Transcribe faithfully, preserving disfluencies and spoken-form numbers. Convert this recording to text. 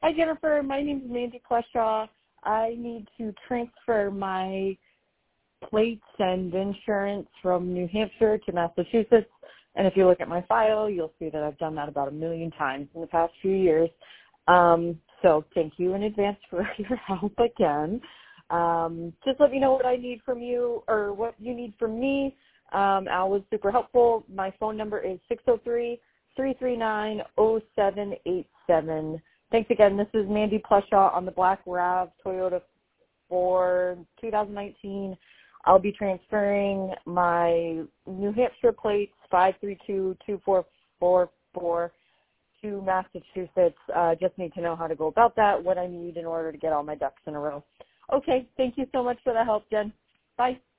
Hi, Jennifer. My name is Mandy Kleshaw. I need to transfer my plates and insurance from New Hampshire to Massachusetts. And if you look at my file, you'll see that I've done that about a million times in the past few years. Um, so thank you in advance for your help again. Um, just let me know what I need from you or what you need from me. Um, Al was super helpful. My phone number is six oh three, three three nine, oh seven eight seven. Thanks again. This is Mandy Kleshaw on the Black RAV Toyota for two thousand nineteen. I'll be transferring my New Hampshire plates five three two, two four four four to Massachusetts. Uh, just need to know how to go about that, what I need in order to get all my ducks in a row. Okay, thank you so much for the help, Jen. Bye.